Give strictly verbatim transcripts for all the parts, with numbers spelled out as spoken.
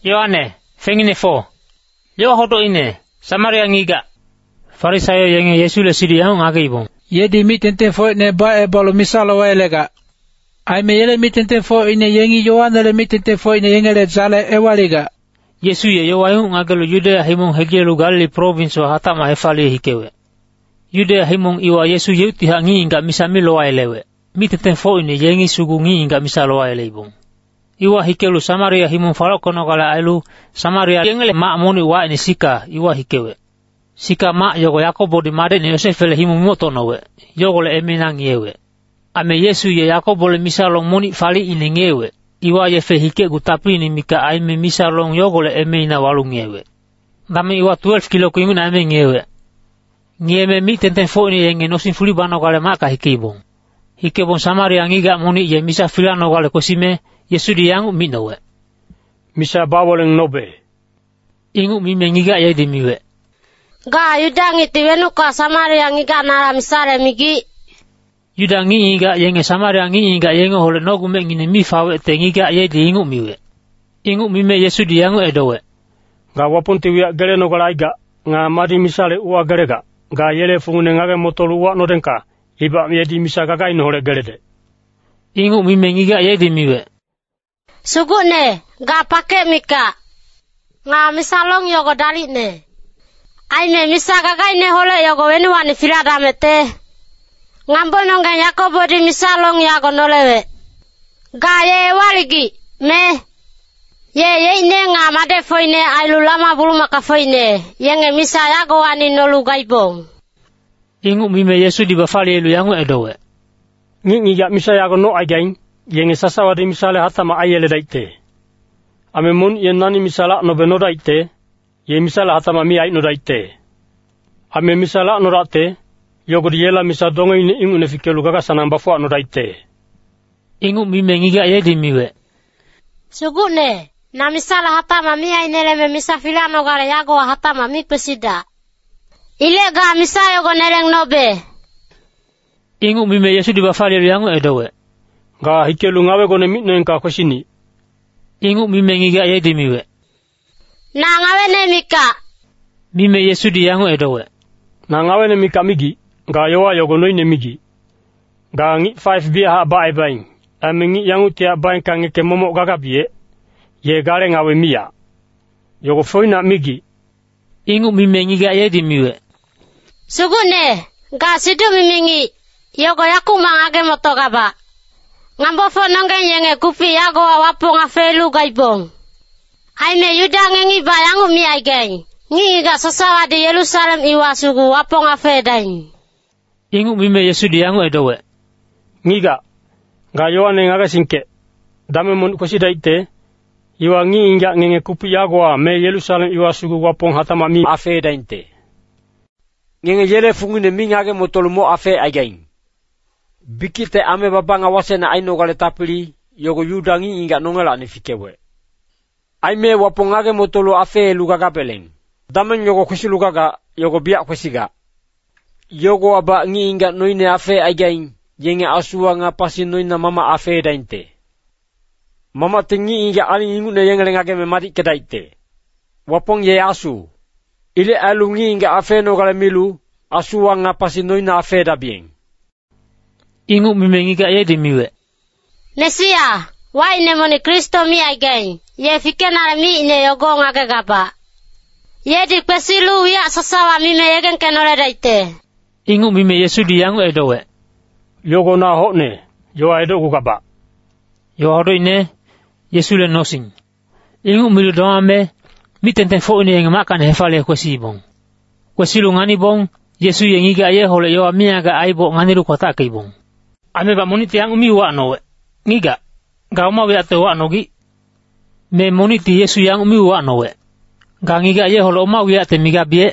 Yohane, fengine fo. Yo hoto ine, Samaria ngiga. Farisayo yenge Yesu le sidi yang ngage ibong. Yedi mitente fo ne ba e bolo misalo wa elega. Ai me yele mitente fo ine yengi Yohane le mitente fo ine yenge le zale e waliga. Yesu ye yo wayu ngage lo Judea himong hegelu Galili province wa hatama hefali hikewe. Judea himong iwa Yesu yeuti hangi inga misamilo wa elewe. Mitente fo ine yengi sugu ngi inga misalo wa ele ibong. Iwa hikelu Samaria himong falokono kala ailu Samaria yengele ma moni wa ini sika iwa hikewe. Sika ma yogo Yakobo di made ni Yosef le himong motono we. Yogo le emenang yewe. Ame Yesu ye Yakobo le misalong moni fali ini ngewe. Iwa ye fe hike gutapi ni mika aime misalong yogo le emena walung yewe. Dame iwa twelve kilo kuinguna ame ngewe. Ngeme mi tenten fo ni yenge nosin fuli bano kale maka hikebong. Hikebong Samaria ngiga moni ye misa filano kale kosime Yesu di yangu minowe. Misa bawoleng nobe. Ingu mime ngiga ye di miwe. Ga yudangi tiwenu ka Samaria ngiga nara misare migi. Yudangi ngiga yenge Samaria ngiga yenge hole nogu me ngine mi fawe te ngiga ye di ingu miwe. Ingu mime Yesu di yangu edowe. Ga wapun tiwia gere no galaiga nga madi misale uwa gerega. Ga yele fungune ngage motolu uwa nodenka. Iba ye di misa gaga ino hole gerede. Ingu mime ngiga ye di miwe. Sugune ga pake mika. Nga misalong yogo dali ne. Aime misa gaga ine hole yogo wenu wani filada mete. Ngambo nonga Yakobo di misalong yago nolewe. Ga ye waligi me. Ye ye ine nga made foine ailu lama bulu maka foine. Yenge misa yago wani nolu gaibong. Ingu mime Yesu di bafali elu yangu edowe. Ngi ngi ya misa yago no again. Yenge sasawa di misale hatama ayele daite. Ame mun yen nani misala no beno daite. Ye misala hatama mi ay no daite. Ame misala no rate. Yogo di yela misa donga ini ingu ne fikelu gaga sanamba fo no daite. Ingu mime ngiga ye di miwe. Sugune na misala hatama mi ay nereme misa filano gare yago hatama mi pesida. Ile ga misa yogo nereng nobe. Ingu mime Yesu di bafali elu yangu edowe. Ga hikelu ngawe gone mitno enka koshini. Ingu mime ngiga ye di miwe. Na ngawe ne mika. Mime Yesu di yangu edowe. Na ngawe ne mika migi. Ga yowa yogo noi ne migi. Ga ngi five bia ha bae baing. Ame ngi yangu tia baing ka ngi ke momo gaga bie. Ye gare ngawe mia. Yogo foina migi. Ingu mime ngiga ye di miwe. Sugune ga sidu mime ngi. Yogo yaku mangage motoga ba. Ngambo fo nongen yenge kupi yago wapo nga felu gaibong. Aime yuda ngengi bayangu mi aigeng. Ngi ga sasawa di Yerusalem iwa sugu wapo nga fedain. Ingu mime Yesu di yangu edowe. Ngiga. Ga yoane ngaga sinke. Dame mun kosida ite. Iwa ngi inga ngenge kupi yago wa me Yerusalem iwa sugu wapo hatama mi afedain te. Ngenge yele fungune mi ngage motolu mo afe aigeng. Bikite ame babanga wasena aino gale tapili yogo yudangi inga nongela ni fikewe. Aime wapongage motolo afe lugaga peleng. Damen yogo kusi lugaga yogo biak kusiga. Yogo aba ngi inga noine afe aigain yenge asua nga pasi noina mama afe dainte. Mama tingi inga ali ingu ne yenge ngage me mati kedaite. Wapong ye asu. Ile alungi inga afe no gale milu asua nga pasi noina afe da bien. Ingu mime ngiga ye di miwe. Nesia, wa ine moni Kristo mi aigain. Ye fikena mi ine yogo ngage gaba. Ye di kwesilu ya sasawa mime yegen kenole daite. Ingu mime Yesu di yangu edowe. Yogo na hone, yo edo gugaba. Yo hodo ine, Yesu le nosing. Ingu milu doame, mi tenten fo ine yenge makane hefale kwesi bong. Kwesilu ngani bong, Yesu yengiga ye hole yo amiaga aibo ngani kota kai bong. Ame ba moniti yang umi wa no we. Ngiga. Ga uma we ate wa no gi. Me moniti Yesu yang umi wa no we. Ga ngiga ye holo uma we ate miga bie.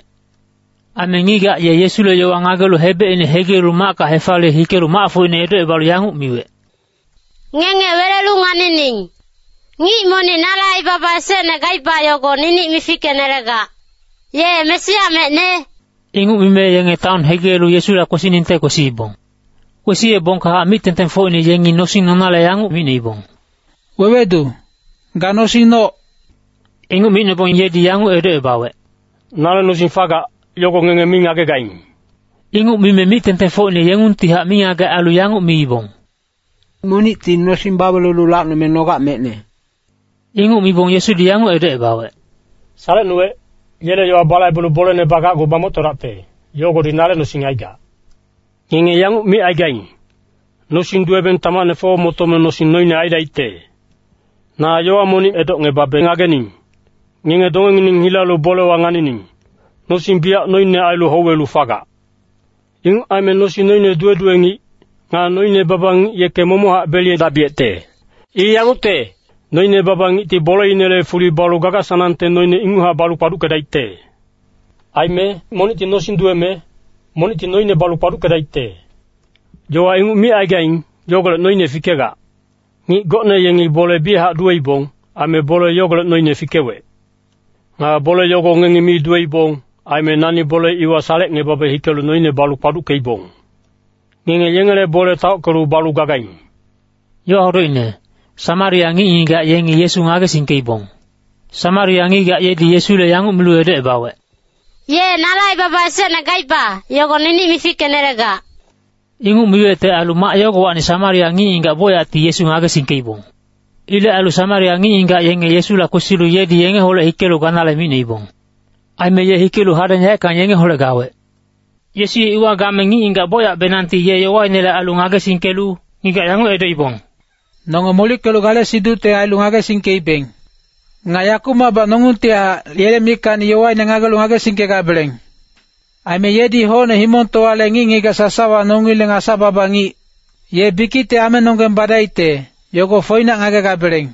Ame ngiga ye Yesu le yo angagelo hebe ine hegeru maka hefale hikeru mafu ine edo ebalu yang umi we. Ngenge werelu ngani ning. Ngi moni nala ibaba sene gaiba yogo nini mifike nerega. Ye mesia me ne. Ingu mime yenge taon hegeru Yesu la kosininte kosibong. Kwesi e bon ka mi tenten fo ni yengi no sin nala yangu mi nei bon. Wewedu, ga no sin no. Ingu mine pong ye di yangu edo e bawe. Nala nusin faga yoko ngenge minga ke gaing. Ingu mime mi tente fo ne yangun tiha minga ke alu yangu mi ibong. Muni tin nusin babalulu lak no menoga mene. Ingu mi bong Yesu di yangu edo e bawe. Sale nuwe yele yo balai bulu bole ne baga go bamotorape. Yoko di nale nusin aiga. Ngenge yangu mi aigaing. Nusin duwe ben tamane fo motome nusin noine aida ite. Na yo amoni edo nge babe ngagening. Ngenge donge ning hilalu bole wanganining. Nusin biya noine ailu howelu faga. Ing aime nusin noine duwe duwe ngi. Nga noine babang yeke momoha belie dabiete. I yangu te. Noine babang iti bole inele fuli balu gaga sanante noine inguha balu padu kedaite. Aime moniti nusin duwe me. Moniti noine balu padu kedaite. Joa ingu mi aigaing. Yogole noine fikega. Ngi gotne yengi bole biha duwe ibong. Ame bole yogole noine fikewe. Nga bole yogo ngengi mi duwe ibong. Aime nani bole iwa salek nge babe hikelu noine balu padu ke ibong. Ngenge yengele bole tau kelu balu gagaing. Yo horo ine. Samaria ngi inga yengi Yesu ngage singke ibong. Samaria ngi ga ye di Yesu le yangu melu edo e bawe. Ye nalai baba se na gaipa. Yogo nini mifike nerega. Ingu miwe te alu mak yogo wani Samaria ngi inga boya ti Yesu ngage singke ibong. Ile alu Samaria ngi inga yenge Yesu la kusilu ye di yenge hole hikelu ganale mine ibong. Aime ye hikelu hadanya kan yenge hole gawe. Yesu ye iwa game ngi inga boya benanti ye yowa inele alu ngage singkelu ngiga yangu edo ibong. Nongo muli kelu gale sidu te ailu ngage singke ibeng. Ngayakuma ba nongun te yele mikani yowa ine ngage lu ngage singke gableng. Aime ye di hone himon toa le ngi ngiga sasawa nongi le ngasaba bangi. Ye biki te ame nongen badai te. Yogo foina ngage gableng.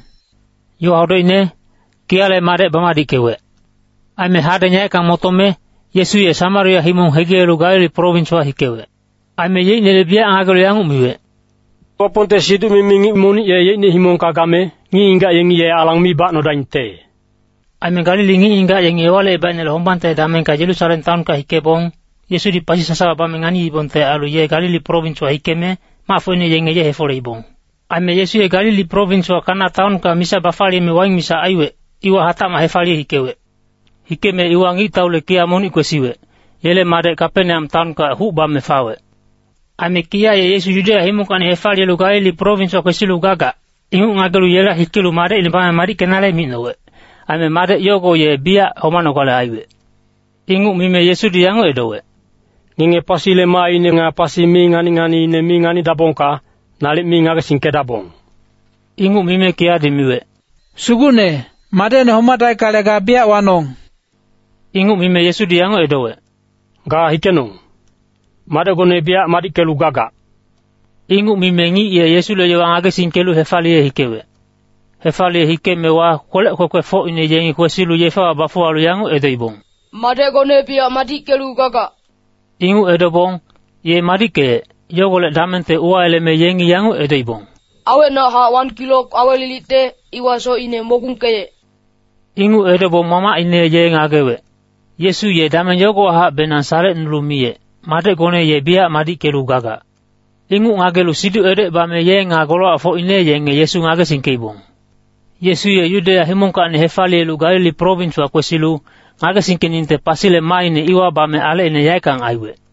Yo haudo ine kiale mare bamadi kewe. Aime hadanya kan motome Yesu ye Samaria himong hegelu Galili province wa hikewe. Aime ye nele bia angagelo yangu miwe. Waponte sidu mimingi moni ye ye ne himong kagame ngi inga yengi ye alang mi ba no dainte. Aime Galili ngi inga yengi wale ba nele hombante damen ka Jerusalem town ka hikebong. Yesu di pasi sasa ba mengani ibonte alu ye Galili province wa hikeme ma foine yengi ye hefole ibong. Aime Yesu ye Galili province wa kana town ka misa bafali me waing misa aiwe iwa hata ma hefali hikewe. Hikeme iwa ngi taule kia moni kwesiwe. Yele made kapene am town ka hu ba me fawe. Ame kia ye Yesu Judea himu kani hefali lu Galili province wa kwesilu gaga. Ingu ngagelu yela hikilu made ilipame mari kenale minowe. Ame made yogo ye bia homano kale aiwe. Ingu mime Yesu di yangu edowe. Ninge pasi le mai ne nga pasi mi ngani ngani ne mi ngani dabongka. Nalik mi ngage singke dabong. Ingu mime kia di miwe. Sugune, made ne homadai kale ga bia wanong. Ingu mime Yesu di yangu edowe. Ga hikenung. Made gone bia madi kelu gaga. Ingu mime ngi ye Yesu le yo ngage singkelu hefali ye hikewe. Hefali ye hikeme wa kole kwe fo ine yengi kwe silu ye fa bafu alu yangu edo ibong. Made gone bia madi kelu gaga. Ingu edo bong, ye madi ke yogo le damente uwa ele me yengi yangu edo ibong. Awe na ha one kilo awe lilite iwa so ine mokung keye. Ingu edo bong mama ine ye ngagewe. Yesu ye damen yogo ha benansare nulumiye. Made gone ye bia madi kelu gaga. Ingu ngagelu sidu edo ba me ye ngagolo afo ine yenge Yesu ngage singke ibong. Yesu ye Judea himonka ane hefali elu Galili province wa kwesilu ngage singke ninte pasile maine iwa ba me ale ine yaikang aiwe.